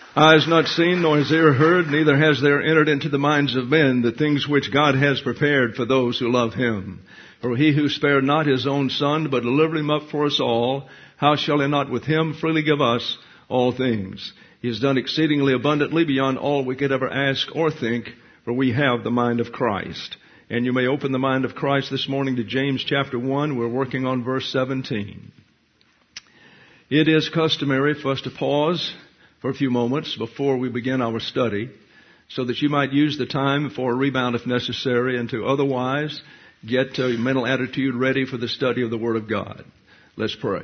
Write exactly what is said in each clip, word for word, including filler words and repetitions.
Eye has not seen, nor has ear heard, neither has there entered into the minds of men the things which God has prepared for those who love Him. For He who spared not His own Son, but delivered Him up for us all, how shall He not with Him freely give us all things? He has done exceedingly abundantly beyond all we could ever ask or think, for we have the mind of Christ. And you may open the mind of Christ this morning to James chapter one. We're working on verse seventeen. It is customary for us to pause for a few moments before we begin our study, so that you might use the time for a rebound if necessary, and to otherwise get your mental attitude ready for the study of the Word of God. Let's pray.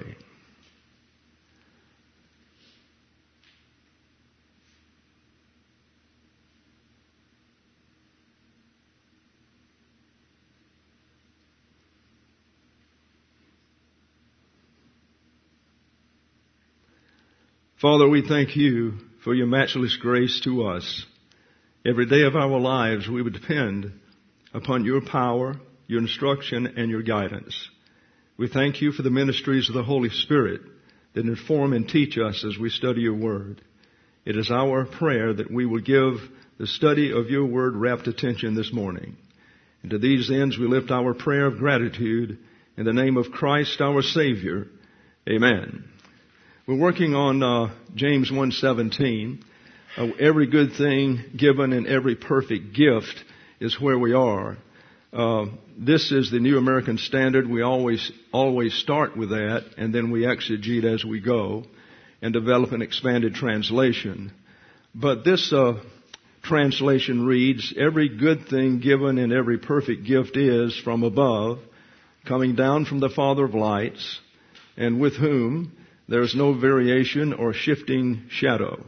Father, we thank you for your matchless grace to us. Every day of our lives we would depend upon your power, your instruction, and your guidance. We thank you for the ministries of the Holy Spirit that inform and teach us as we study your word. It is our prayer that we will give the study of your word rapt attention this morning. And to these ends we lift our prayer of gratitude in the name of Christ our Savior. Amen. We're working on uh, James one seventeen. Uh, every good thing given and every perfect gift is where we are. Uh, this is the New American Standard. We always always start with that, and then we exegete as we go and develop an expanded translation. But this uh, translation reads, every good thing given and every perfect gift is from above, coming down from the Father of lights, and with whom there is no variation or shifting shadow.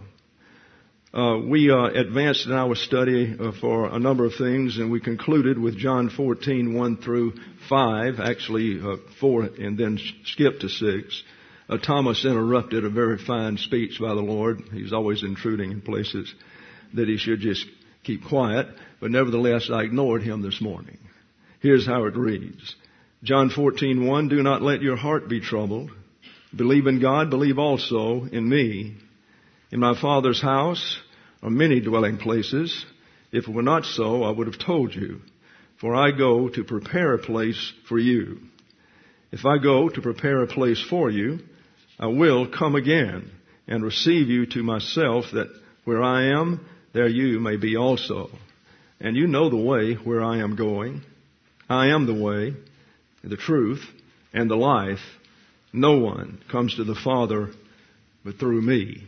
Uh, we uh, advanced in our study uh, for a number of things, and we concluded with John fourteen, one through five, actually uh, four, and then skipped to six. Uh, Thomas interrupted a very fine speech by the Lord. He's always intruding in places that he should just keep quiet, but nevertheless I ignored him this morning. Here's how it reads. John fourteen, one, do not let your heart be troubled. Believe in God, believe also in me. In my Father's house are many dwelling places. If it were not so, I would have told you. For I go to prepare a place for you. If I go to prepare a place for you, I will come again and receive you to myself, that where I am, there you may be also. And you know the way where I am going. I am the way, the truth, and the life. No one comes to the Father but through me.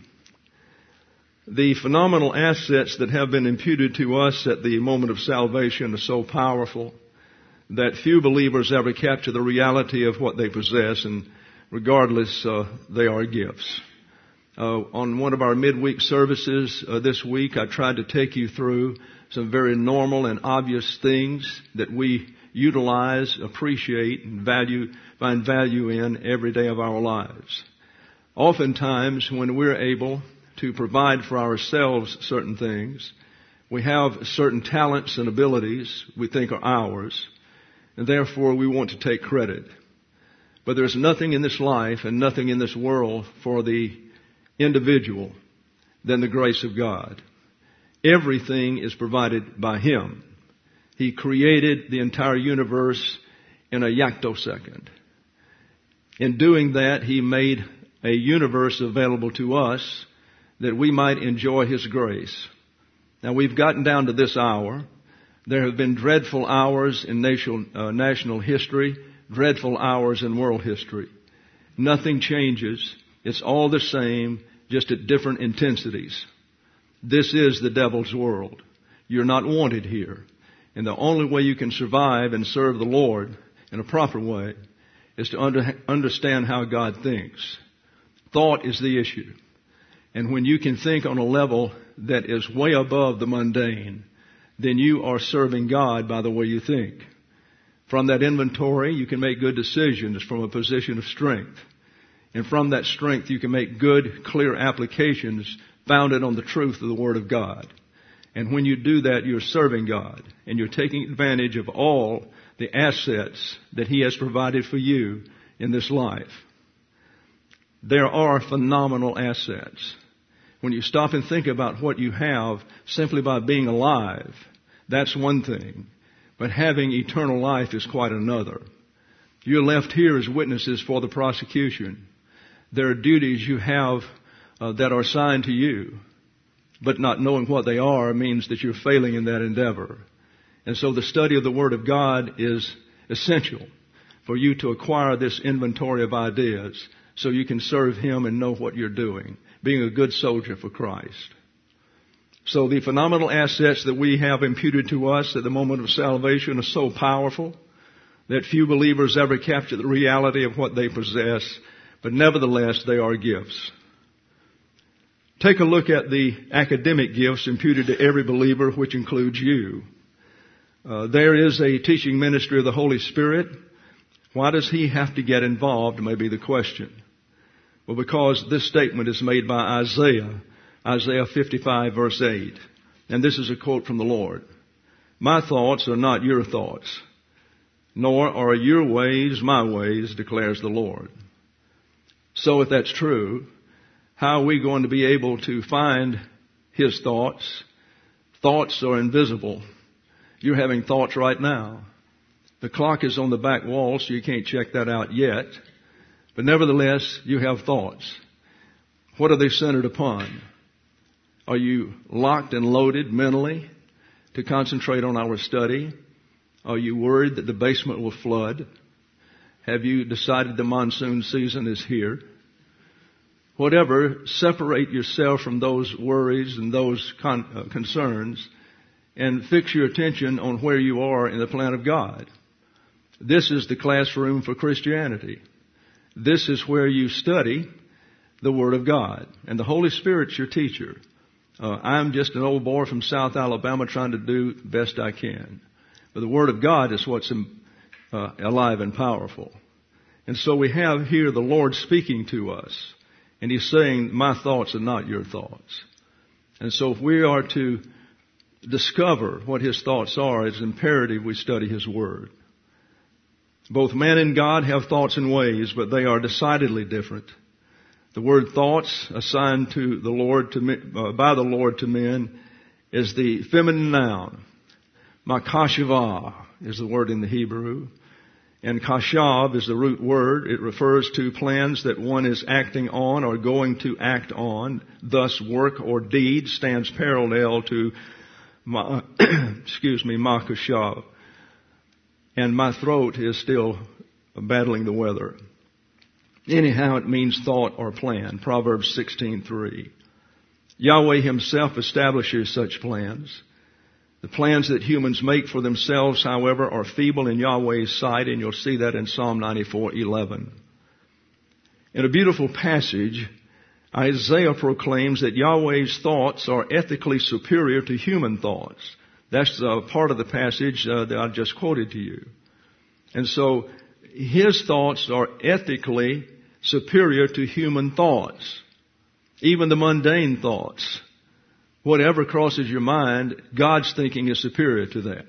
The phenomenal assets that have been imputed to us at the moment of salvation are so powerful that few believers ever capture the reality of what they possess, and regardless, uh, they are gifts. Uh, on one of our midweek services uh, this week, I tried to take you through some very normal and obvious things that we utilize, appreciate, and value, find value in every day of our lives. Oftentimes, when we're able to provide for ourselves certain things, we have certain talents and abilities we think are ours, and therefore we want to take credit. But there's nothing in this life and nothing in this world for the individual than the grace of God. Everything is provided by Him. He created the entire universe in a yoctosecond. In doing that, He made a universe available to us that we might enjoy His grace. Now, we've gotten down to this hour. There have been dreadful hours in national, uh, national history, dreadful hours in world history. Nothing changes. It's all the same, just at different intensities. This is the devil's world. You're not wanted here. And the only way you can survive and serve the Lord in a proper way is to under, understand how God thinks. Thought is the issue. And when you can think on a level that is way above the mundane, then you are serving God by the way you think. From that inventory, you can make good decisions from a position of strength. And from that strength, you can make good, clear applications founded on the truth of the Word of God. And when you do that, you're serving God, and you're taking advantage of all the assets that He has provided for you in this life. There are phenomenal assets. When you stop and think about what you have simply by being alive, that's one thing. But having eternal life is quite another. You're left here as witnesses for the prosecution. There are duties you have uh, that are assigned to you, but not knowing what they are means that you're failing in that endeavor. And so the study of the Word of God is essential for you to acquire this inventory of ideas so you can serve Him and know what you're doing, being a good soldier for Christ. So the phenomenal assets that we have imputed to us at the moment of salvation are so powerful that few believers ever capture the reality of what they possess, but nevertheless they are gifts. Take a look at the academic gifts imputed to every believer, which includes you. Uh, there is a teaching ministry of the Holy Spirit. Why does He have to get involved, may be the question. Well, because this statement is made by Isaiah, Isaiah fifty-five verse eight. And this is a quote from the Lord. My thoughts are not your thoughts, nor are your ways my ways, declares the Lord. So if that's true, how are we going to be able to find His thoughts? Thoughts are invisible. You're having thoughts right now. The clock is on the back wall, so you can't check that out yet. But nevertheless, you have thoughts. What are they centered upon? Are you locked and loaded mentally to concentrate on our study? Are you worried that the basement will flood? Have you decided the monsoon season is here? Whatever, separate yourself from those worries and those con- uh, concerns and fix your attention on where you are in the plan of God. This is the classroom for Christianity. This is where you study the Word of God. And the Holy Spirit's your teacher. Uh, I'm just an old boy from South Alabama trying to do the best I can. But the Word of God is what's uh, alive and powerful. And so we have here the Lord speaking to us. And He's saying, my thoughts are not your thoughts. And so if we are to discover what His thoughts are, it's imperative we study His Word. Both man and God have thoughts and ways, but they are decidedly different. The word thoughts assigned to the Lord to uh, by the Lord to men is the feminine noun. Makashava is the word in the Hebrew. And kashav is the root word. It refers to plans that one is acting on or going to act on. Thus, work or deed stands parallel to, ma, excuse me, makashav. And my throat is still battling the weather. Anyhow, it means thought or plan. Proverbs sixteen three. Yahweh Himself establishes such plans. The plans that humans make for themselves, however, are feeble in Yahweh's sight, and you'll see that in Psalm ninety-four eleven. In a beautiful passage, Isaiah proclaims that Yahweh's thoughts are ethically superior to human thoughts. That's uh, part of the passage uh, that I just quoted to you. And so His thoughts are ethically superior to human thoughts, even the mundane thoughts. Whatever crosses your mind, God's thinking is superior to that.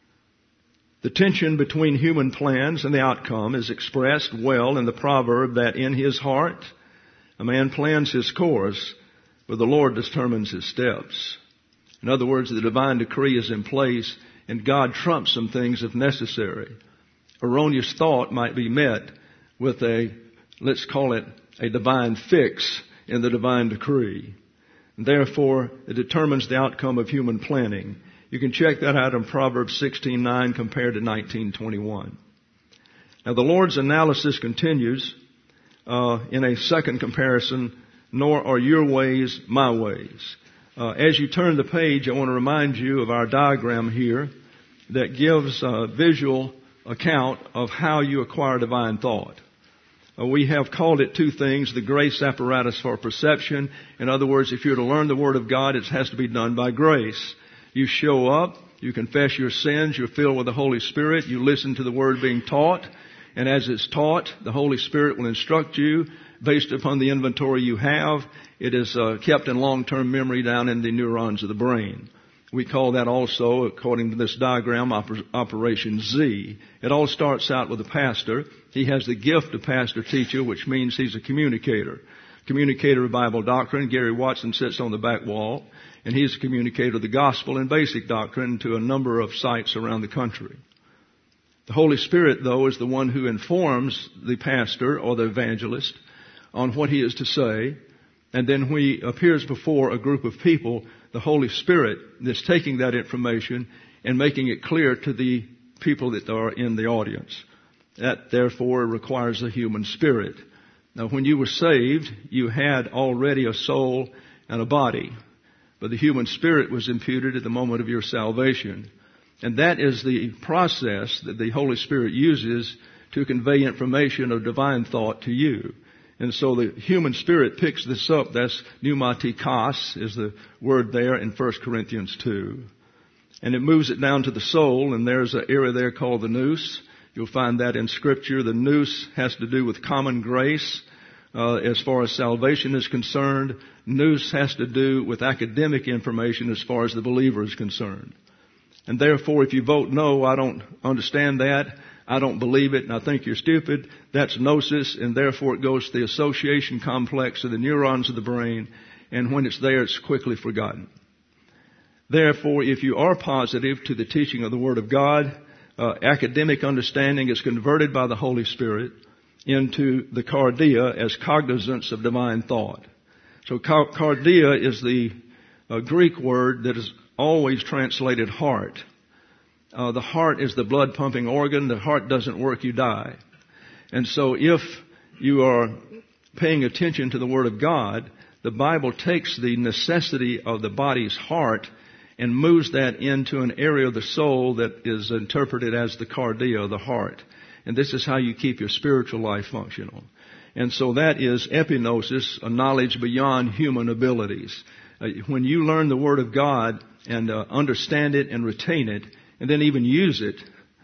The tension between human plans and the outcome is expressed well in the proverb that in his heart a man plans his course, but the Lord determines his steps. In other words, the divine decree is in place, and God trumps some things if necessary. Erroneous thought might be met with a, let's call it, a divine fix in the divine decree. Therefore, it determines the outcome of human planning. You can check that out in Proverbs sixteen nine compared to nineteen twenty-one. Now, the Lord's analysis continues uh, in a second comparison, nor are your ways my ways. Uh, as you turn the page, I want to remind you of our diagram here that gives a visual account of how you acquire divine thought. Uh, we have called it two things, the grace apparatus for perception. In other words, if you're to learn the Word of God, it has to be done by grace. You show up, you confess your sins, you're filled with the Holy Spirit, you listen to the Word being taught, and as it's taught, the Holy Spirit will instruct you based upon the inventory you have. It is uh, kept in long-term memory down in the neurons of the brain. We call that also, according to this diagram, oper- Operation Z. It all starts out with a pastor. He has the gift of pastor-teacher, which means he's a communicator. communicator of Bible doctrine. Gary Watson sits on the back wall, and he's a communicator of the gospel and basic doctrine to a number of sites around the country. The Holy Spirit, though, is the one who informs the pastor or the evangelist on what he is to say. And then when he appears before a group of people, the Holy Spirit is taking that information and making it clear to the people that are in the audience. That, therefore, requires a human spirit. Now, when you were saved, you had already a soul and a body. But the human spirit was imputed at the moment of your salvation. And that is the process that the Holy Spirit uses to convey information of divine thought to you. And so the human spirit picks this up. That's pneumatikos is the word there in First Corinthians two. And it moves it down to the soul, and there's an area there called the nous. You'll find that in Scripture. The nous has to do with common grace. Uh, as far as salvation is concerned, nous has to do with academic information as far as the believer is concerned. And therefore, if you vote no, I don't understand that, I don't believe it, and I think you're stupid, that's gnosis, and therefore it goes to the association complex of the neurons of the brain, and when it's there, it's quickly forgotten. Therefore, if you are positive to the teaching of the Word of God, uh, academic understanding is converted by the Holy Spirit into the cardia as cognizance of divine thought. So cardia is the uh, Greek word that is always translated heart. Uh, the heart is the blood pumping organ. The heart doesn't work, you die. And so if you are paying attention to the Word of God, the Bible takes the necessity of the body's heart and moves that into an area of the soul that is interpreted as the cardia, the heart. And this is how you keep your spiritual life functional. And so that is epignosis, a knowledge beyond human abilities. Uh, when you learn the Word of God and uh, understand it and retain it, and then even use it,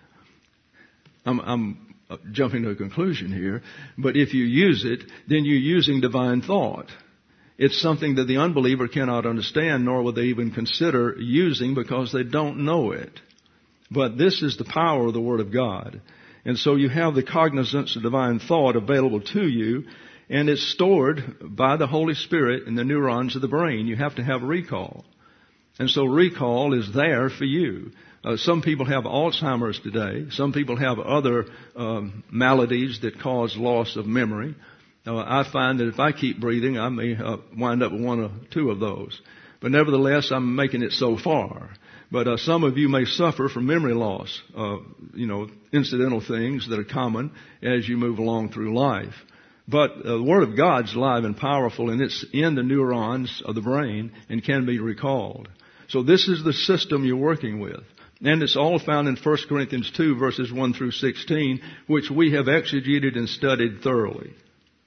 I'm, I'm jumping to a conclusion here, but if you use it, then you're using divine thought. It's something that the unbeliever cannot understand, nor will they even consider using because they don't know it. But this is the power of the Word of God. And so you have the cognizance of divine thought available to you, and it's stored by the Holy Spirit in the neurons of the brain. You have to have recall. And so recall is there for you. Uh, some people have Alzheimer's today. Some people have other um, maladies that cause loss of memory. Uh, I find that if I keep breathing, I may uh, wind up with one or two of those. But nevertheless, I'm making it so far. But uh, some of you may suffer from memory loss, uh, you know, incidental things that are common as you move along through life. But uh, the Word of God's alive and powerful, and it's in the neurons of the brain and can be recalled. So this is the system you're working with. And it's all found in First Corinthians two, verses one through sixteen, which we have exegeted and studied thoroughly.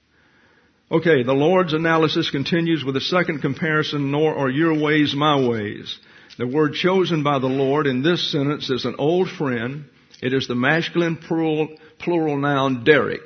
Okay, the Lord's analysis continues with a second comparison, nor are your ways my ways. The word chosen by the Lord in this sentence is an old friend. It is the masculine plural, plural noun derek.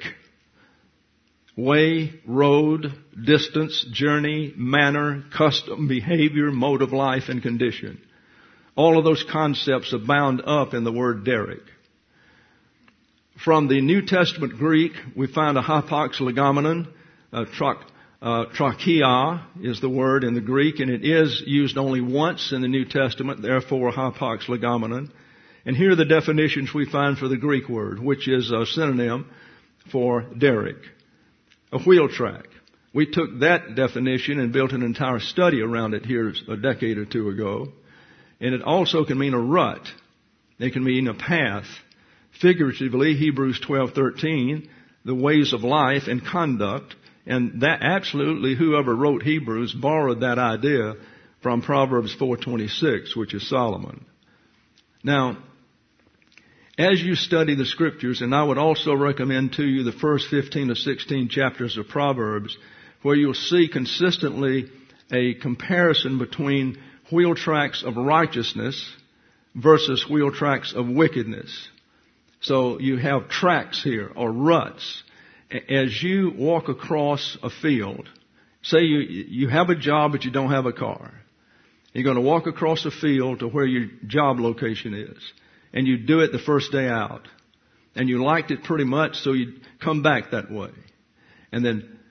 Way, road, distance, journey, manner, custom, behavior, mode of life, and condition. All of those concepts are bound up in the word derek. From the New Testament Greek, we find a hapax legomenon. Uh, trach, uh, trachea is the word in the Greek, and it is used only once in the New Testament, therefore hapax legomenon. And here are the definitions we find for the Greek word, which is a synonym for derek. A wheel track. We took that definition and built an entire study around it here a decade or two ago. And it also can mean a rut. It can mean a path. Figuratively, Hebrews twelve thirteen, the ways of life and conduct. And that absolutely, whoever wrote Hebrews borrowed that idea from Proverbs four twenty-six, which is Solomon. Now, as you study the Scriptures, and I would also recommend to you the first fifteen or sixteen chapters of Proverbs, where you'll see consistently a comparison between wheel tracks of righteousness versus wheel tracks of wickedness. So you have tracks here, or ruts. As you walk across a field, say you you have a job but you don't have a car. You're going to walk across a field to where your job location is. And you do it the first day out. And you liked it pretty much, so you come back that way. And then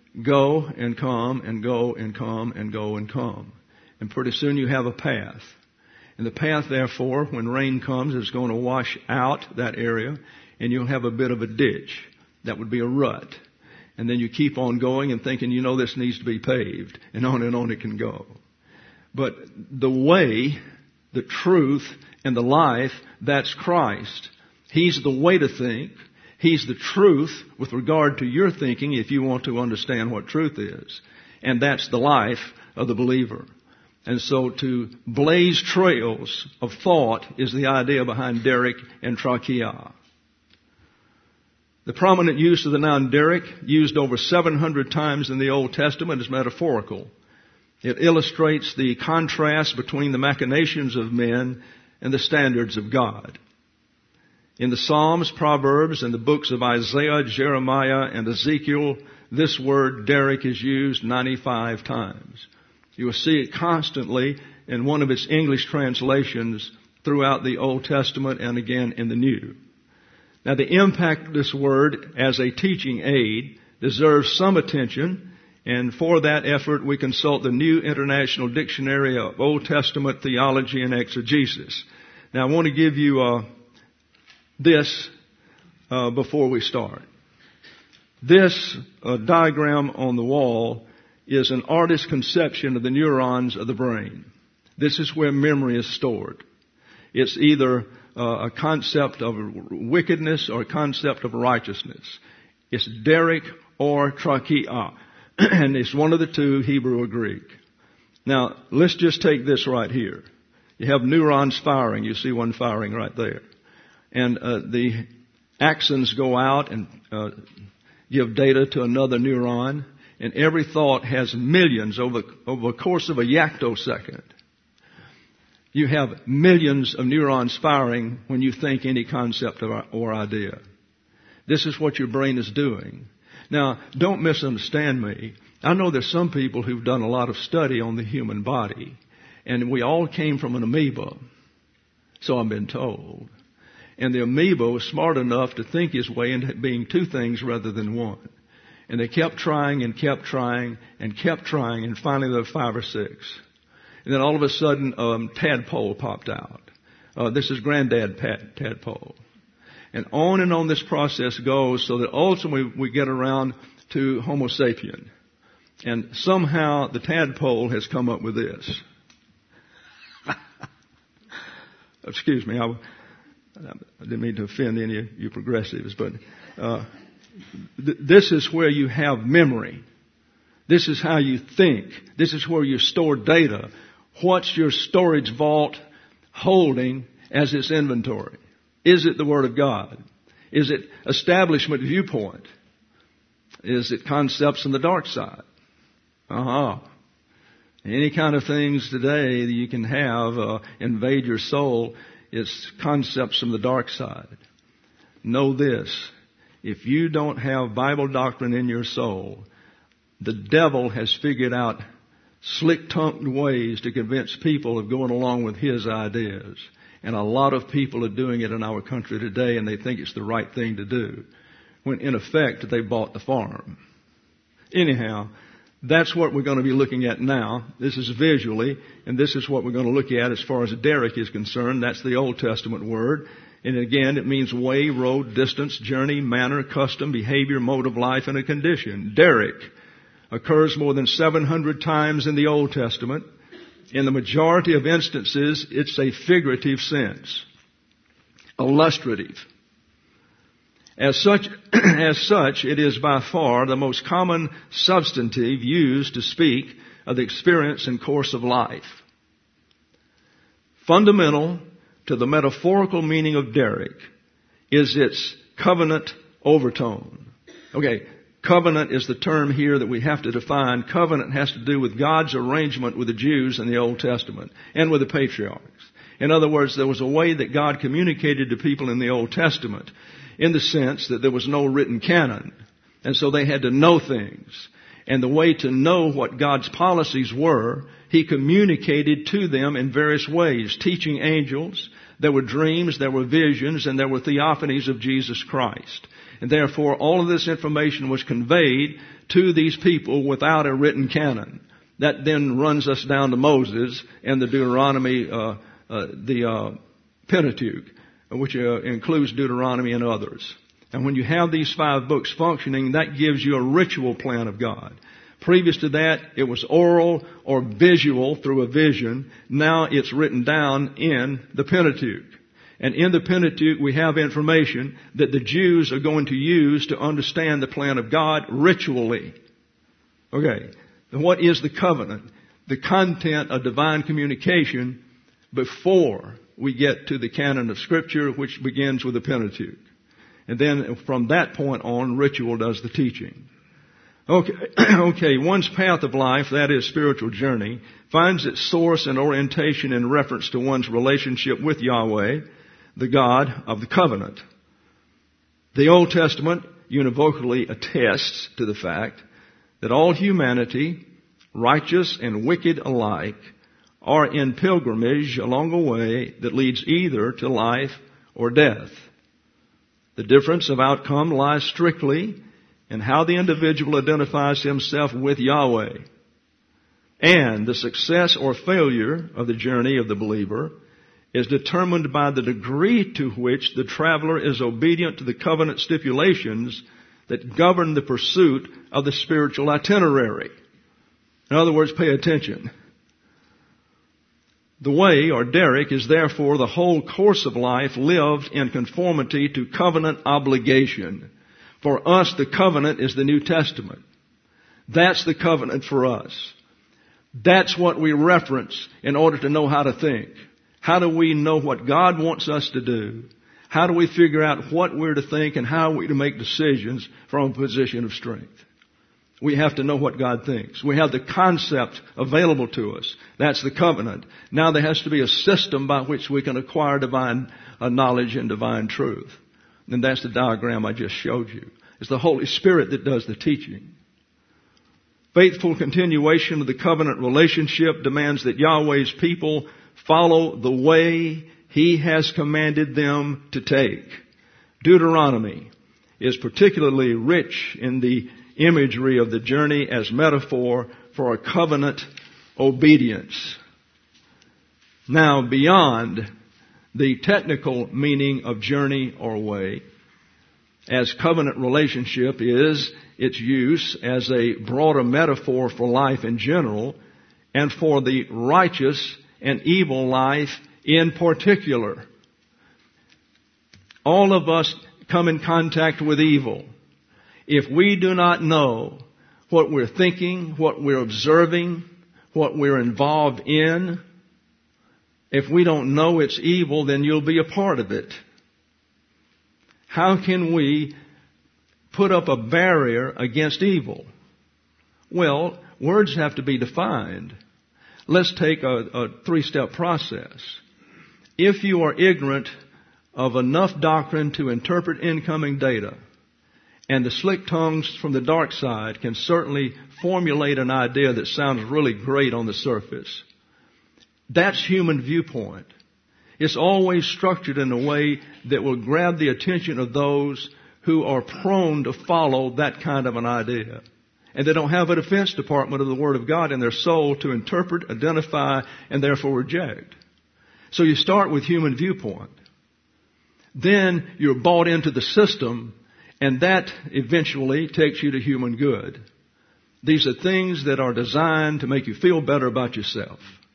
go and come and go and come and go and come. And pretty soon you have a path. And the path, therefore, when rain comes, is going to wash out that area, and you'll have a bit of a ditch. That would be a rut. And then you keep on going and thinking, you know, this needs to be paved. And on and on it can go. But the way, the truth, and the life, that's Christ. He's the way to think. He's the truth with regard to your thinking if you want to understand what truth is. And that's the life of the believer. And so to blaze trails of thought is the idea behind derek and trachea. The prominent use of the noun derek, used over seven hundred times in the Old Testament, is metaphorical. It illustrates the contrast between the machinations of men and the standards of God. In the Psalms, Proverbs, and the books of Isaiah, Jeremiah, and Ezekiel, this word derek is used ninety-five times. You will see it constantly in one of its English translations throughout the Old Testament and again in the New. Now, the impact of this word as a teaching aid deserves some attention, and for that effort we consult the New International Dictionary of Old Testament Theology and Exegesis. Now, I want to give you uh, this uh, before we start. This uh, diagram on the wall is an artist's conception of the neurons of the brain. This is where memory is stored. It's either uh, a concept of wickedness or a concept of righteousness. It's derek or trachea. And it's one of the two, Hebrew or Greek. Now, let's just take this right here. You have neurons firing. You see one firing right there. And uh, the axons go out and uh, give data to another neuron. And every thought has millions over, over the course of a yactosecond. You have millions of neurons firing when you think any concept or, or idea. This is what your brain is doing. Now, don't misunderstand me. I know there's some people who've done a lot of study on the human body. And we all came from an amoeba. So I've been told. And the amoeba was smart enough to think his way into being two things rather than one. And they kept trying and kept trying and kept trying, and finally there were five or six. And then all of a sudden, um, tadpole popped out. Uh, this is granddad pad, tadpole. And on and on this process goes, so that ultimately we get around to Homo sapien. And somehow the tadpole has come up with this. Excuse me, I, I didn't mean to offend any of you progressives, but uh, th- this is where you have memory. This is how you think. This is where you store data. What's your storage vault holding as its inventory? Is it the Word of God? Is it establishment viewpoint? Is it concepts on the dark side? Uh-huh. Any kind of things today that you can have uh, invade your soul, it's concepts from the dark side. Know this. If you don't have Bible doctrine in your soul, the devil has figured out slick-tongued ways to convince people of going along with his ideas. And a lot of people are doing it in our country today, and they think it's the right thing to do, when in effect they bought the farm. Anyhow, that's what we're going to be looking at now. This is visually, and this is what we're going to look at as far as derek is concerned. That's the Old Testament word. And again, it means way, road, distance, journey, manner, custom, behavior, mode of life, and a condition. Derek occurs more than seven hundred times in the Old Testament. In the majority of instances, it's a figurative sense, illustrative. As such, as such, it is by far the most common substantive used to speak of the experience and course of life. Fundamental to the metaphorical meaning of derek is its covenant overtone. Okay, covenant is the term here that we have to define. Covenant has to do with God's arrangement with the Jews in the Old Testament and with the patriarchs. In other words, there was a way that God communicated to people in the Old Testament, in the sense that there was no written canon. And so they had to know things. And the way to know what God's policies were, He communicated to them in various ways. Teaching angels, there were dreams, there were visions, and there were theophanies of Jesus Christ. And therefore, all of this information was conveyed to these people without a written canon. That then runs us down to Moses and the Deuteronomy, uh, uh, the uh, Pentateuch, which uh, includes Deuteronomy and others. And when you have these five books functioning, that gives you a ritual plan of God. Previous to that, it was oral or visual through a vision. Now it's written down in the Pentateuch. And in the Pentateuch, we have information that the Jews are going to use to understand the plan of God ritually. Okay. What is the covenant? The content of divine communication before we get to the canon of Scripture, which begins with the Pentateuch. And then from that point on, ritual does the teaching. Okay, okay, one's path of life, that is spiritual journey, finds its source and orientation in reference to one's relationship with Yahweh, the God of the covenant. The Old Testament univocally attests to the fact that all humanity, righteous and wicked alike, are in pilgrimage along a way that leads either to life or death. The difference of outcome lies strictly in how the individual identifies himself with Yahweh. And the success or failure of the journey of the believer is determined by the degree to which the traveler is obedient to the covenant stipulations that govern the pursuit of the spiritual itinerary. In other words, pay attention. The way, or derek, is therefore the whole course of life lived in conformity to covenant obligation. For us, the covenant is the New Testament. That's the covenant for us. That's what we reference in order to know how to think. How do we know what God wants us to do? How do we figure out what we're to think and how we're to make decisions from a position of strength? We have to know what God thinks. We have the concept available to us. That's the covenant. Now there has to be a system by which we can acquire divine uh, knowledge and divine truth. And that's the diagram I just showed you. It's the Holy Spirit that does the teaching. Faithful continuation of the covenant relationship demands that Yahweh's people follow the way He has commanded them to take. Deuteronomy is particularly rich in the imagery of the journey as metaphor for a covenant obedience. Now, beyond the technical meaning of journey or way, as covenant relationship is its use as a broader metaphor for life in general and for the righteous and evil life in particular. All of us come in contact with evil. If we do not know what we're thinking, what we're observing, what we're involved in, if we don't know it's evil, then you'll be a part of it. How can we put up a barrier against evil? Well, words have to be defined. Let's take a, a three-step process. If you are ignorant of enough doctrine to interpret incoming data, and the slick tongues from the dark side can certainly formulate an idea that sounds really great on the surface, that's human viewpoint. It's always structured in a way that will grab the attention of those who are prone to follow that kind of an idea. And they don't have a defense department of the Word of God in their soul to interpret, identify, and therefore reject. So you start with human viewpoint. Then you're bought into the system, and that eventually takes you to human good. These are things that are designed to make you feel better about yourself.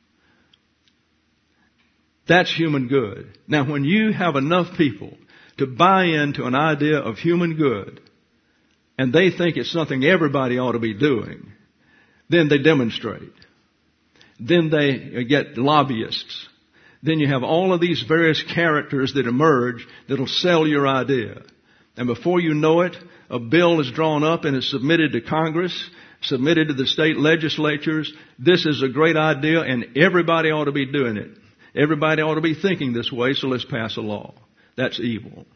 That's human good. Now, when you have enough people to buy into an idea of human good, and they think it's something everybody ought to be doing, then they demonstrate. Then they get lobbyists. Then you have all of these various characters that emerge that'll sell your idea. And before you know it, a bill is drawn up and is submitted to Congress, submitted to the state legislatures. This is a great idea and everybody ought to be doing it. Everybody ought to be thinking this way, so let's pass a law. That's evil.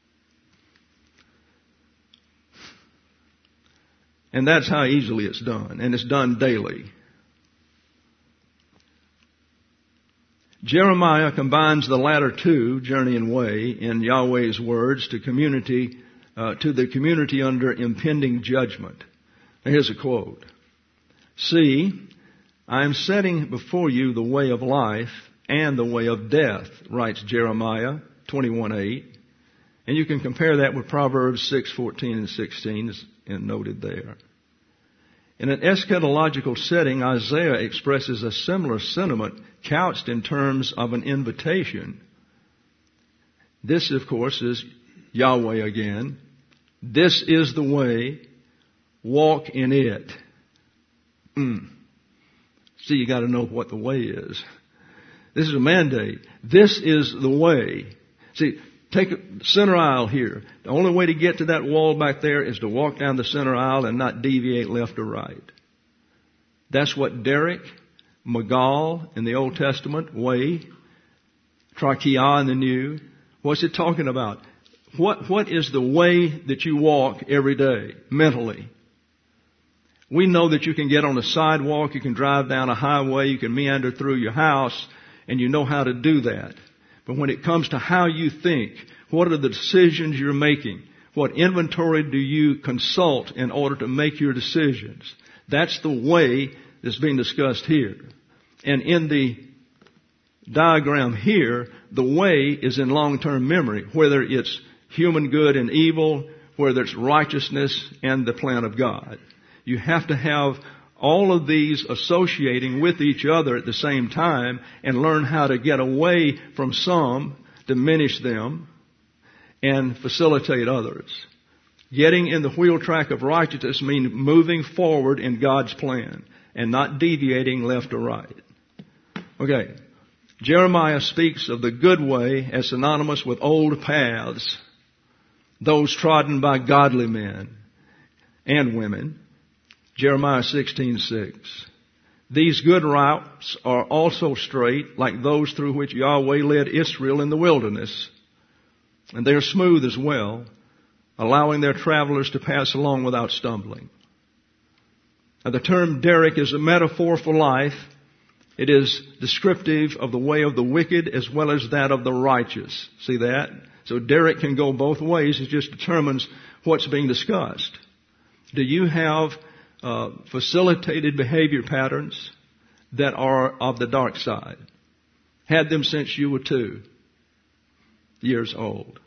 And that's how easily it's done. And it's done daily. Jeremiah combines the latter two, journey and way, in Yahweh's words to community, uh, to the community under impending judgment. Now here's a quote. See, I am setting before you the way of life and the way of death, writes Jeremiah twenty-one eight. And you can compare that with Proverbs six fourteen and sixteen, and noted there. In an eschatological setting, Isaiah expresses a similar sentiment couched in terms of an invitation. This, of course, is Yahweh again. This is the way. Walk in it. Mm. See, you got to know what the way is. This is a mandate. This is the way. See, take the center aisle here. The only way to get to that wall back there is to walk down the center aisle and not deviate left or right. That's what Derek, Magal in the Old Testament, way, Trakia in the New. What's it talking about? What, what is the way that you walk every day, mentally? We know that you can get on a sidewalk, you can drive down a highway, you can meander through your house, and you know how to do that. But when it comes to how you think, what are the decisions you're making? What inventory do you consult in order to make your decisions? That's the way that's being discussed here. And in the diagram here, the way is in long-term memory, whether it's human good and evil, whether it's righteousness and the plan of God. You have to have all of these associating with each other at the same time and learn how to get away from some, diminish them, and facilitate others. Getting in the wheel track of righteousness means moving forward in God's plan and not deviating left or right. Okay. Jeremiah speaks of the good way as synonymous with old paths, those trodden by godly men and women. Jeremiah sixteen six. These good routes are also straight, like those through which Yahweh led Israel in the wilderness. And they are smooth as well, allowing their travelers to pass along without stumbling. Now, the term derek is a metaphor for life. It is descriptive of the way of the wicked as well as that of the righteous. See that? So derek can go both ways. It just determines what's being discussed. Do you have uh, facilitated behavior patterns that are of the dark side? Had them since you were two years old.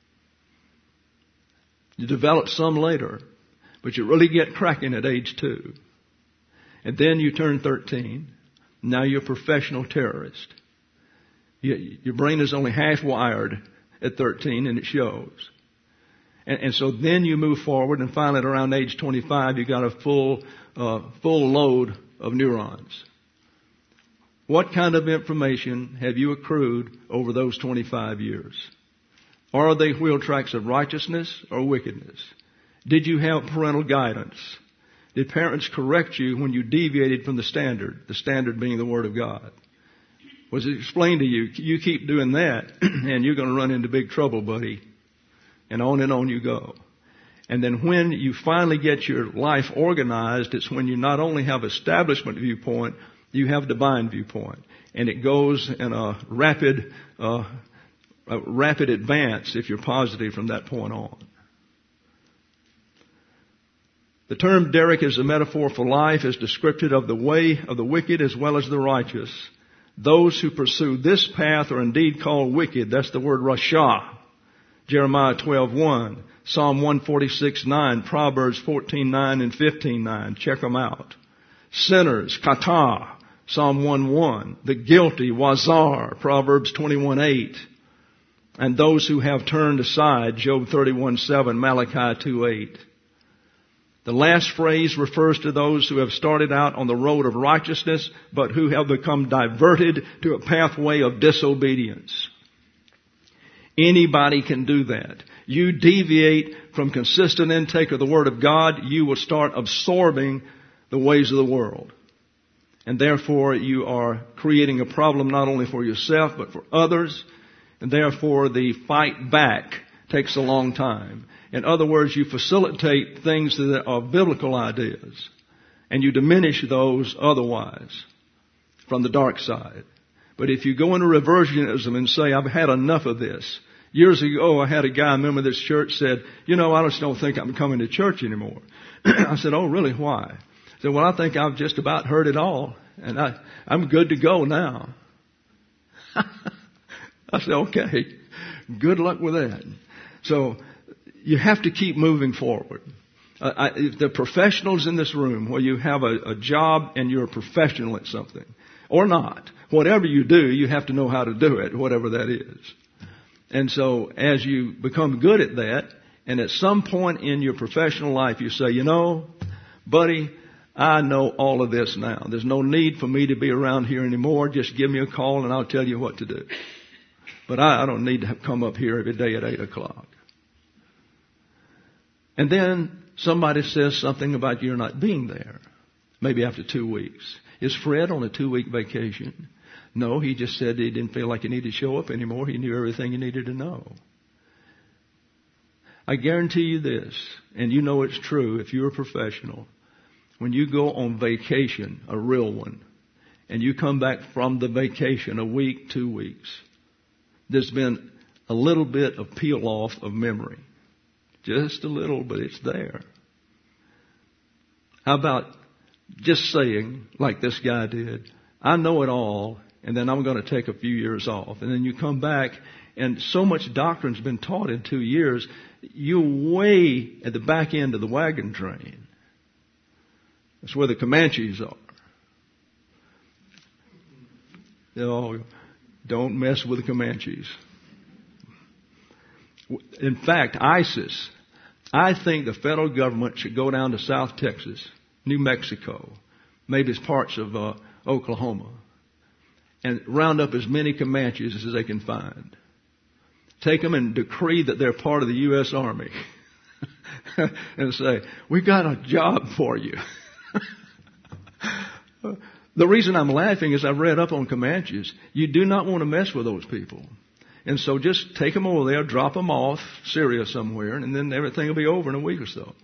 You develop some later, but you really get cracking at age two. And then you turn thirteen. Now you're a professional terrorist. You, your brain is only half wired at thirteen, and it shows. And, and so then you move forward, and finally at around age twenty-five, you got a full, uh, full load of neurons. What kind of information have you accrued over those twenty-five years? Are they wheel tracks of righteousness or wickedness? Did you have parental guidance? Did parents correct you when you deviated from the standard, the standard being the Word of God? Was it explained to you, you keep doing that and you're going to run into big trouble, buddy? And on and on you go. And then when you finally get your life organized, it's when you not only have establishment viewpoint, you have divine viewpoint. And it goes in a rapid, uh, a rapid advance if you're positive from that point on. The term derek is a metaphor for life, is descriptive of the way of the wicked as well as the righteous. Those who pursue this path are indeed called wicked. That's the word rasha. Jeremiah twelve one, Psalm one forty-six nine, Proverbs fourteen nine and fifteen nine. Check them out. Sinners, kata, Psalm one one. The guilty, wazar, Proverbs twenty-one eight. And those who have turned aside, Job thirty-one seven, Malachi two eight. The last phrase refers to those who have started out on the road of righteousness, but who have become diverted to a pathway of disobedience. Anybody can do that. You deviate from consistent intake of the Word of God, you will start absorbing the ways of the world. And therefore you are creating a problem not only for yourself, but for others. And therefore the fight back takes a long time. In other words, you facilitate things that are biblical ideas, and you diminish those otherwise from the dark side. But if you go into reversionism and say, I've had enough of this, Years ago, I had a guy, a member of this church, said, you know, I just don't think I'm coming to church anymore. I said, oh, really? Why? He said, well, I think I've just about heard it all, and I, I'm good to go now. I said, okay, good luck with that. So you have to keep moving forward. Uh, I, if the professionals in this room, where you have a, a job and you're a professional at something, or not, whatever you do, you have to know how to do it, whatever that is. And so as you become good at that, and at some point in your professional life you say, you know, buddy, I know all of this now. There's no need for me to be around here anymore. Just give me a call and I'll tell you what to do. But I, I don't need to have come up here every day at eight o'clock. And then somebody says something about your not being there, maybe after two weeks. Is Fred on a two-week vacation? No, he just said he didn't feel like he needed to show up anymore. He knew everything he needed to know. I guarantee you this, and you know it's true if you're a professional, when you go on vacation, a real one, and you come back from the vacation a week, two weeks, there's been a little bit of peel off of memory. Just a little, but it's there. How about just saying, like this guy did, I know it all, and then I'm going to take a few years off. And then you come back, and so much doctrine's been taught in two years, you're way at the back end of the wagon train. That's where the Comanches are. Oh, don't mess with the Comanches. In fact, ISIS, I think the federal government should go down to South Texas, New Mexico, maybe parts of uh, Oklahoma, and round up as many Comanches as they can find. Take them and decree that they're part of the U S Army. And say, we've got a job for you. The reason I'm laughing is I've read up on Comanches. You do not want to mess with those people. And so just take them over there, drop them off, Syria somewhere, and then everything will be over in a week or so.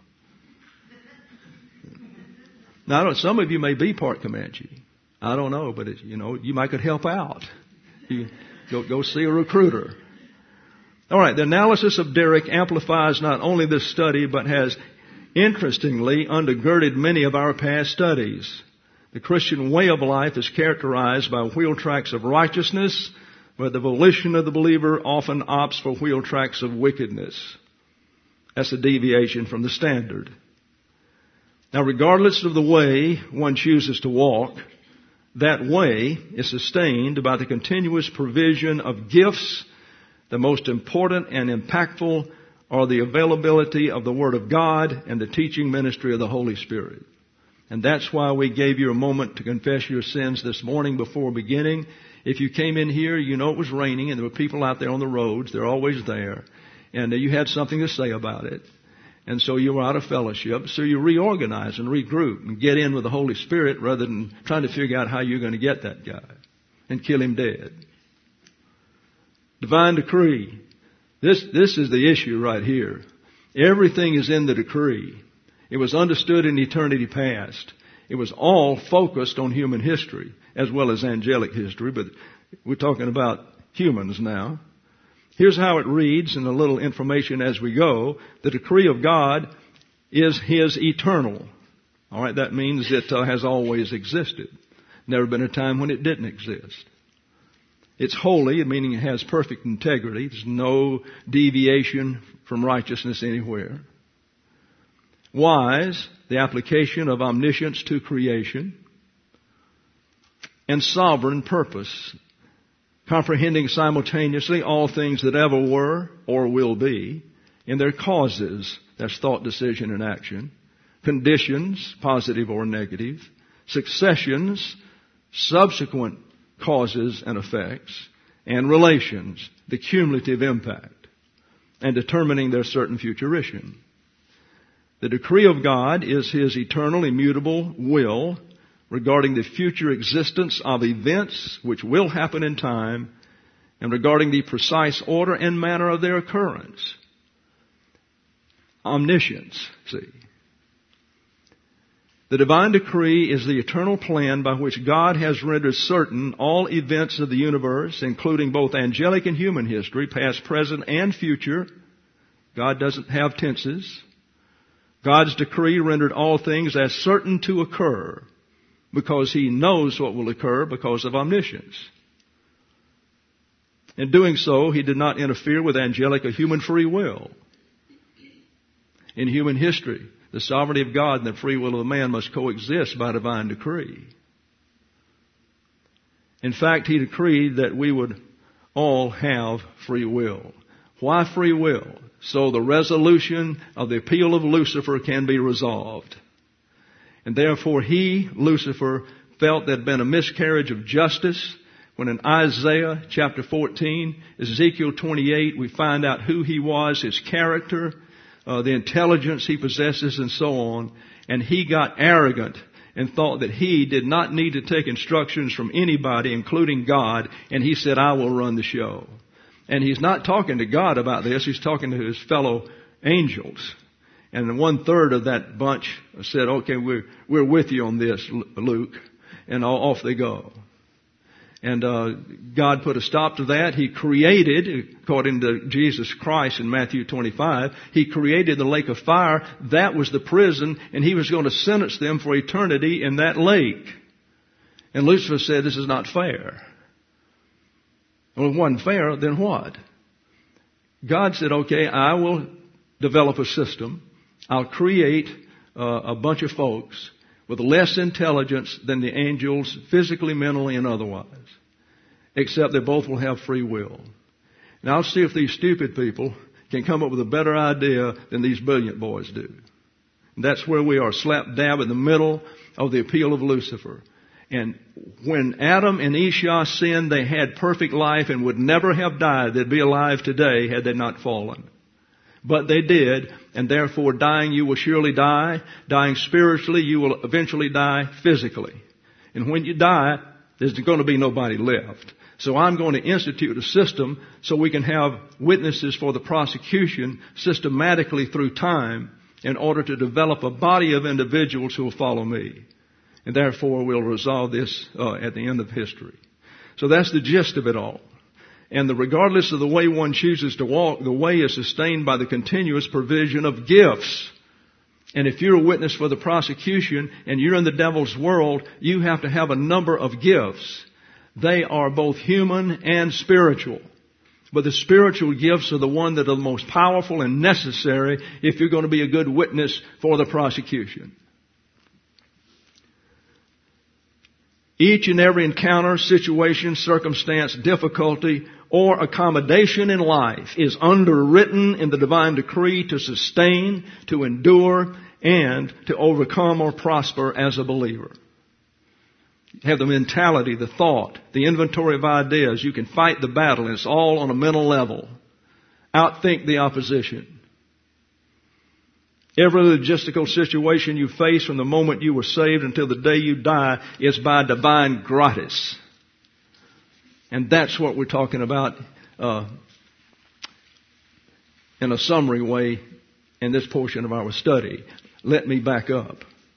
Now, I don't, some of you may be part Comanche. I don't know, but it, you know, you might could help out. You go, go see a recruiter. All right, the analysis of Derrick amplifies not only this study, but has interestingly undergirded many of our past studies. The Christian way of life is characterized by wheel tracks of righteousness, where the volition of the believer often opts for wheel tracks of wickedness. That's a deviation from the standard. Now, regardless of the way one chooses to walk, that way is sustained by the continuous provision of gifts. The most important and impactful are the availability of the Word of God and the teaching ministry of the Holy Spirit. And that's why we gave you a moment to confess your sins this morning before beginning. If you came in here, you know it was raining and there were people out there on the roads. They're always there. And you had something to say about it. And so you were out of fellowship. So you reorganize and regroup and get in with the Holy Spirit rather than trying to figure out how you're going to get that guy and kill him dead. Divine decree. This, this is the issue right here. Everything is in the decree. It was understood in eternity past. It was all focused on human history as well as angelic history, but we're talking about humans now. Here's how it reads, and a little information as we go. The decree of God is His eternal. All right, that means it uh, has always existed. Never been a time when it didn't exist. It's holy, meaning it has perfect integrity. There's no deviation from righteousness anywhere. Wise, the application of omniscience to creation. And sovereign purpose, comprehending simultaneously all things that ever were or will be in their causes. That's thought, decision, and action. Conditions, positive or negative. Successions, subsequent causes and effects. And relations, the cumulative impact. And determining their certain fruition. The decree of God is His eternal, immutable will regarding the future existence of events which will happen in time and regarding the precise order and manner of their occurrence. Omniscience, see. The divine decree is the eternal plan by which God has rendered certain all events of the universe, including both angelic and human history, past, present, and future. God doesn't have tenses. God's decree rendered all things as certain to occur because He knows what will occur because of omniscience. In doing so, He did not interfere with angelic or human free will. In human history, the sovereignty of God and the free will of man must coexist by divine decree. In fact, He decreed that we would all have free will. Why free will? So the resolution of the appeal of Lucifer can be resolved. And therefore He, Lucifer, felt there had been a miscarriage of justice when in Isaiah chapter fourteen, Ezekiel twenty-eight, we find out who he was, his character, Uh, the intelligence he possesses, and so on. And he got arrogant and thought that he did not need to take instructions from anybody, including God, and he said, I will run the show. And he's not talking to God about this. He's talking to his fellow angels. And one third of that bunch said, okay, we're, we're with you on this, Luke. And off they go. And uh, God put a stop to that. He created, according to Jesus Christ in Matthew twenty-five, He created the lake of fire. That was the prison, and He was going to sentence them for eternity in that lake. And Lucifer said, this is not fair. Well, if it wasn't fair, then what? God said, okay, I will develop a system. I'll create uh, a bunch of folks with less intelligence than the angels, physically, mentally, and otherwise. Except they both will have free will. And I'll see if these stupid people can come up with a better idea than these brilliant boys do. And that's where we are, slap dab in the middle of the appeal of Lucifer. And when Adam and Esau sinned, they had perfect life and would never have died. They'd be alive today had they not fallen. But they did, and therefore dying you will surely die. Dying spiritually, you will eventually die physically. And when you die, there's going to be nobody left. So I'm going to institute a system so we can have witnesses for the prosecution systematically through time in order to develop a body of individuals who will follow me. And therefore we'll resolve this uh, at the end of history. So that's the gist of it all. And the, regardless of the way one chooses to walk, the way is sustained by the continuous provision of gifts. And if you're a witness for the prosecution and you're in the devil's world, you have to have a number of gifts. They are both human and spiritual. But the spiritual gifts are the ones that are the most powerful and necessary if you're going to be a good witness for the prosecution. Each and every encounter, situation, circumstance, difficulty, or accommodation in life is underwritten in the divine decree to sustain, to endure, and to overcome or prosper as a believer. You have the mentality, the thought, the inventory of ideas. You can fight the battle, and it's all on a mental level. Outthink the opposition. Every logistical situation you face from the moment you were saved until the day you die is by divine gratis. And that's what we're talking about uh, in a summary way in this portion of our study. Let me back up.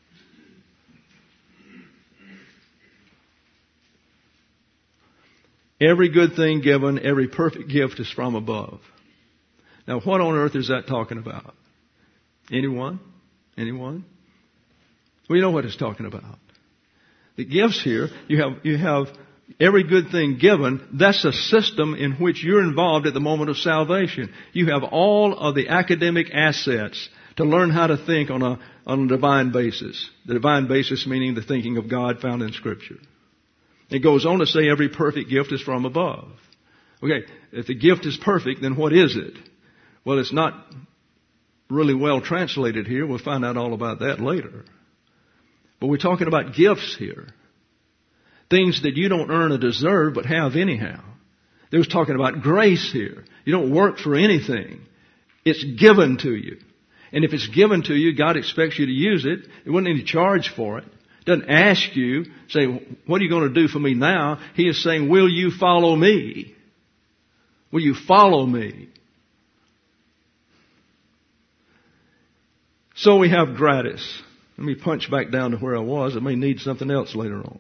Every good thing given, every perfect gift is from above. Now, what on earth is that talking about? Anyone? Anyone? We know what it's talking about. The gifts here, you have, you have every good thing given. That's a system in which you're involved at the moment of salvation. You have all of the academic assets to learn how to think on a, on a divine basis. The divine basis meaning the thinking of God found in Scripture. It goes on to say every perfect gift is from above. Okay, if the gift is perfect, then what is it? Well, it's not really well translated here. We'll find out all about that later. But we're talking about gifts here. Things that you don't earn or deserve but have anyhow. They was talking about grace here. You don't work for anything. It's given to you. And if it's given to you, God expects you to use it. There wasn't any charge for it. Doesn't ask you, say, what are you going to do for me now? He is saying, will you follow me? Will you follow me? So we have gratis. let me punch back down to where I was. I may need something else later on.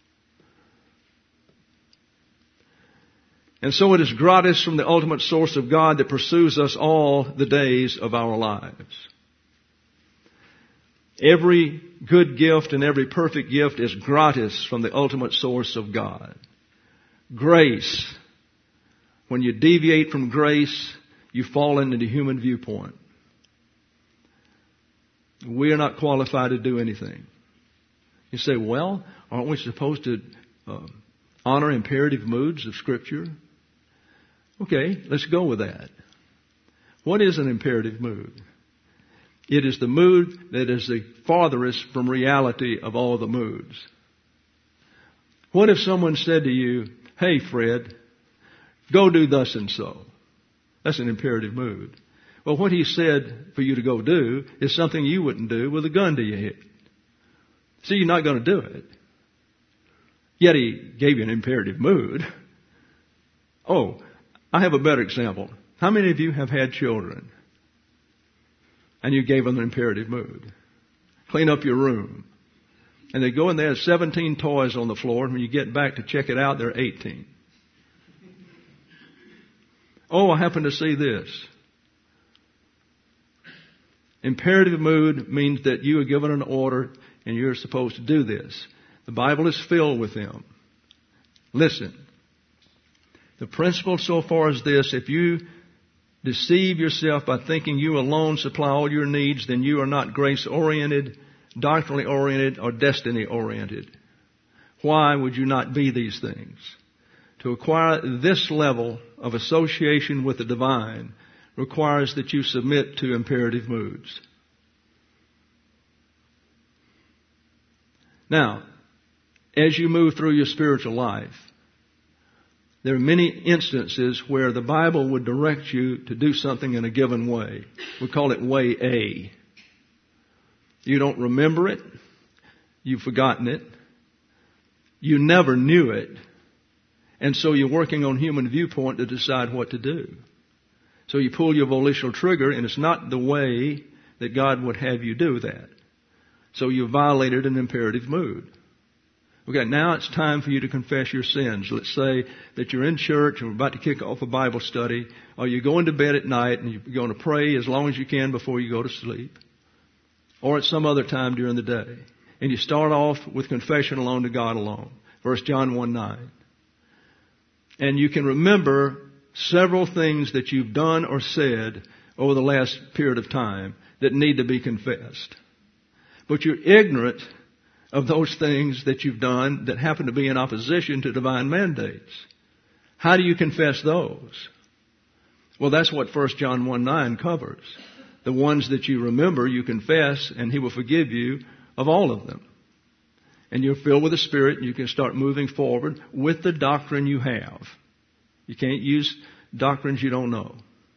And so it is gratis from the ultimate source of God that pursues us all the days of our lives. Every good gift and every perfect gift is gratis from the ultimate source of God. Grace. When you deviate from grace, you fall into the human viewpoint. We are not qualified to do anything. You say, well, aren't we supposed to uh, honor imperative moods of Scripture? Okay, let's go with that. What is an imperative mood? It is the mood that is the farthest from reality of all the moods. What if someone said to you, hey, Fred, go do thus and so? That's an imperative mood. Well, what he said for you to go do is something you wouldn't do with a gun to your head. So you're not going to do it. Yet he gave you an imperative mood. Oh, I have a better example. How many of you have had children and you gave them an imperative mood? Clean up your room. And they go in there, have seventeen toys on the floor, and when you get back to check it out, there are eighteen. Oh, I happen to see this. Imperative mood means that you are given an order and you're supposed to do this. The Bible is filled with them. Listen. The principle so far is this: if you deceive yourself by thinking you alone supply all your needs, then you are not grace-oriented, doctrinally oriented, or destiny-oriented. Why would you not be these things? To acquire this level of association with the divine requires that you submit to imperative moods. Now, as you move through your spiritual life, there are many instances where the Bible would direct you to do something in a given way. We call it way A. You don't remember it. You've forgotten it. You never knew it. And so you're working on human viewpoint to decide what to do. So you pull your volitional trigger, and it's not the way that God would have you do that. So you violated an imperative mood. Okay, now it's time for you to confess your sins. Let's say that you're in church and we're about to kick off a Bible study, or you're going to bed at night and you're going to pray as long as you can before you go to sleep, or at some other time during the day. And you start off with confession alone to God alone. First John one nine. And you can remember several things that you've done or said over the last period of time that need to be confessed. But you're ignorant of those things that you've done that happen to be in opposition to divine mandates. How do you confess those? Well, that's what First John one nine covers. The ones that you remember, you confess, and He will forgive you of all of them. And you're filled with the Spirit, and you can start moving forward with the doctrine you have. You can't use doctrines you don't know.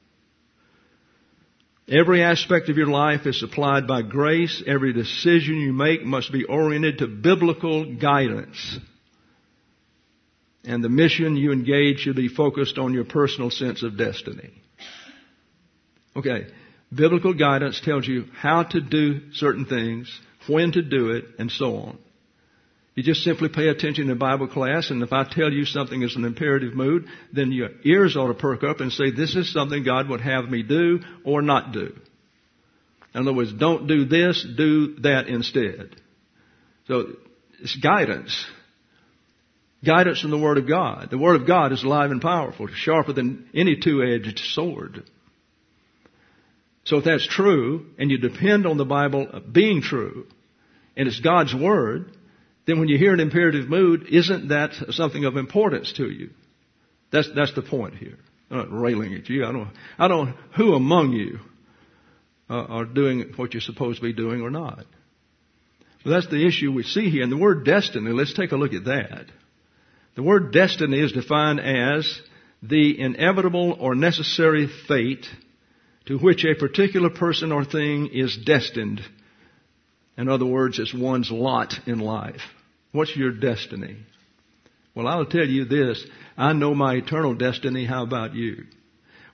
Every aspect of your life is supplied by grace. Every decision you make must be oriented to biblical guidance. And the mission you engage should be focused on your personal sense of destiny. Okay, biblical guidance tells you how to do certain things, when to do it, and so on. You just simply pay attention in Bible class, and if I tell you something is an imperative mood, then your ears ought to perk up and say, this is something God would have me do or not do. In other words, don't do this, do that instead. So it's guidance. Guidance from the Word of God. The Word of God is alive and powerful, sharper than any two-edged sword. So if that's true, and you depend on the Bible being true, and it's God's Word, then when you hear an imperative mood, isn't that something of importance to you? That's that's the point here. I'm not railing at you. I don't. I don't. Who among you uh, are doing what you're supposed to be doing or not? Well, that's the issue we see here. And the word destiny. Let's take a look at that. The word destiny is defined as the inevitable or necessary fate to which a particular person or thing is destined. In other words, it's one's lot in life. What's your destiny? Well, I'll tell you this. I know my eternal destiny. How about you?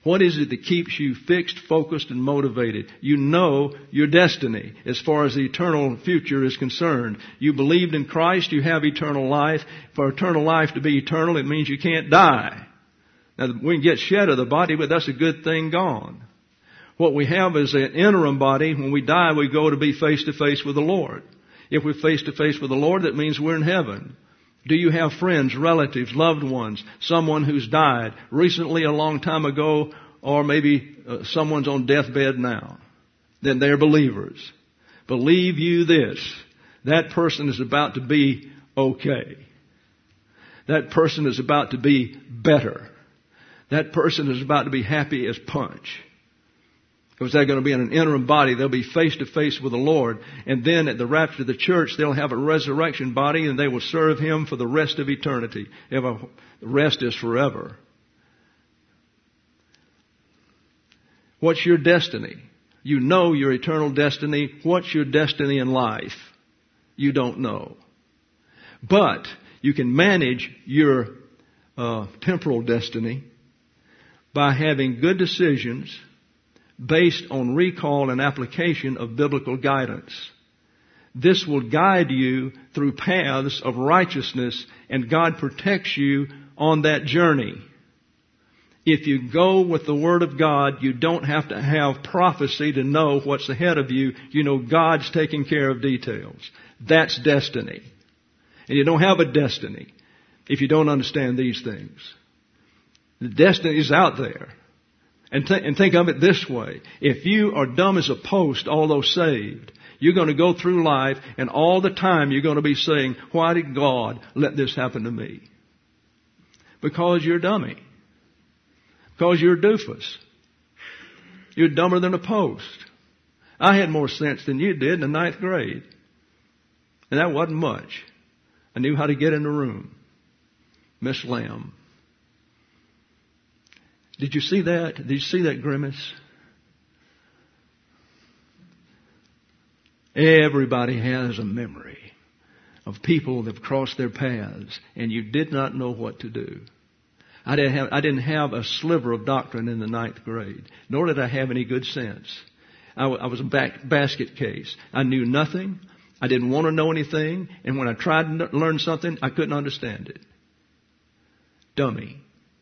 What is it that keeps you fixed, focused, and motivated? You know your destiny as far as the eternal future is concerned. You believed in Christ, you have eternal life. For eternal life to be eternal, it means you can't die. Now, we can get shed of the body, but that's a good thing gone. What we have is an interim body. When we die, we go to be face to face with the Lord. If we're face to face with the Lord, that means we're in heaven. Do you have friends, relatives, loved ones, someone who's died recently, a long time ago, or maybe uh, someone's on deathbed now? Then they're believers. Believe you this, that person is about to be okay. That person is about to be better. That person is about to be happy as punch. Because they're going to be in an interim body. They'll be face to face with the Lord. And then at the rapture of the church, they'll have a resurrection body and they will serve Him for the rest of eternity. The rest is forever. What's your destiny? You know your eternal destiny. What's your destiny in life? You don't know. But you can manage your uh, temporal destiny by having good decisions based on recall and application of biblical guidance. This will guide you through paths of righteousness, and God protects you on that journey. If you go with the Word of God, you don't have to have prophecy to know what's ahead of you. You know God's taking care of details. That's destiny. And you don't have a destiny if you don't understand these things. The destiny is out there. And, th- and think of it this way. If you are dumb as a post, although saved, you're going to go through life and all the time you're going to be saying, why did God let this happen to me? Because you're a dummy. Because you're a doofus. You're dumber than a post. I had more sense than you did in the ninth grade. And that wasn't much. I knew how to get in the room. Miss Lamb. Did you see that? Did you see that grimace? Everybody has a memory of people that have crossed their paths and you did not know what to do. I didn't have, I didn't have a sliver of doctrine in the ninth grade, nor did I have any good sense. I, I was a back, basket case. I knew nothing. I didn't want to know anything. And when I tried to learn something, I couldn't understand it. Dummy.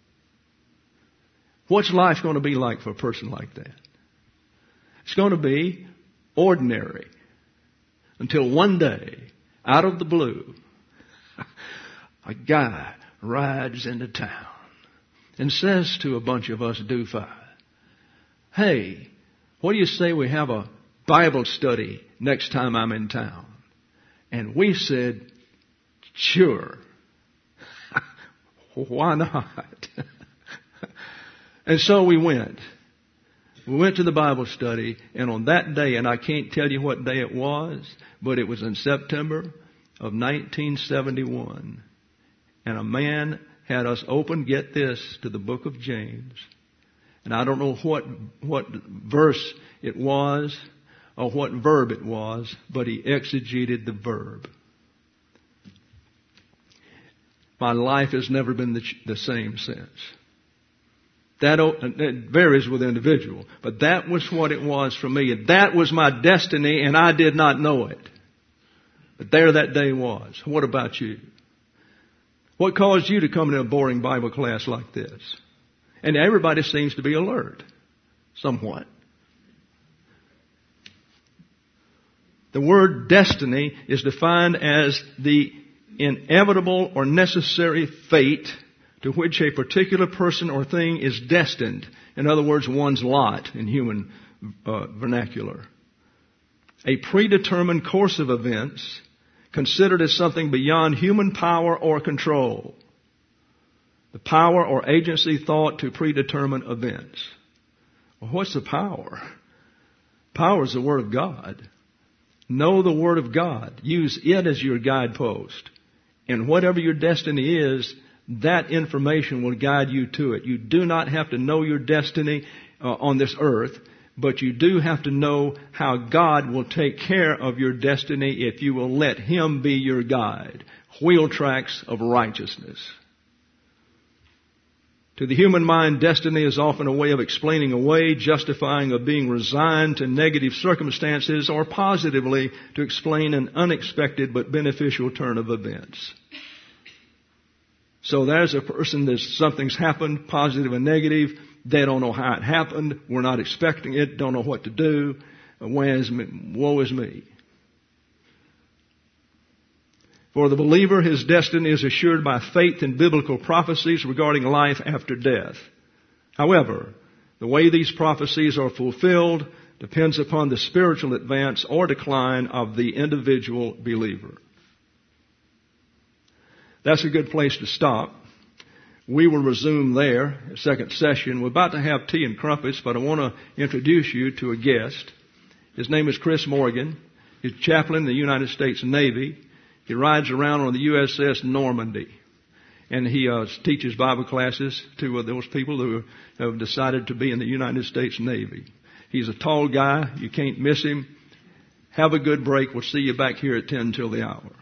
What's life going to be like for a person like that? It's going to be ordinary until one day, out of the blue, a guy rides into town and says to a bunch of us doofi, hey, what do you say we have a Bible study next time I'm in town? And we said, sure. Why not? And so we went. We went to the Bible study, and on that day, and I can't tell you what day it was, but it was in September of nineteen seventy-one. And a man had us open, get this, to the book of James. And I don't know what what verse it was or what verb it was, but he exegeted the verb. My life has never been the, the same since. That, that varies with the individual. But that was what it was for me. And that was my destiny, and I did not know it. But there that day was. What about you? What caused you to come to a boring Bible class like this? And everybody seems to be alert. Somewhat. The word destiny is defined as the inevitable or necessary fate to which a particular person or thing is destined. In other words, one's lot in human uh, vernacular. A predetermined course of events considered as something beyond human power or control. The power or agency thought to predetermine events. Well, what's the power? Power is the Word of God. Know the Word of God. Use it as your guidepost. And whatever your destiny is, that information will guide you to it. You do not have to know your destiny uh, on this earth, but you do have to know how God will take care of your destiny if you will let Him be your guide. Wheel tracks of righteousness. To the human mind, destiny is often a way of explaining away, justifying, or being resigned to negative circumstances, or positively to explain an unexpected but beneficial turn of events. So there's a person that something's happened, positive and negative. They don't know how it happened. We're not expecting it. Don't know what to do. Woe is me. For the believer, his destiny is assured by faith in biblical prophecies regarding life after death. However, the way these prophecies are fulfilled depends upon the spiritual advance or decline of the individual believer. That's a good place to stop. We will resume there, second session. We're about to have tea and crumpets, but I want to introduce you to a guest. His name is Chris Morgan. He's chaplain in the United States Navy. He rides around on the U S S Normandy, and he uh, teaches Bible classes to uh, those people who have decided to be in the United States Navy. He's a tall guy. You can't miss him. Have a good break. We'll see you back here at ten till the hour.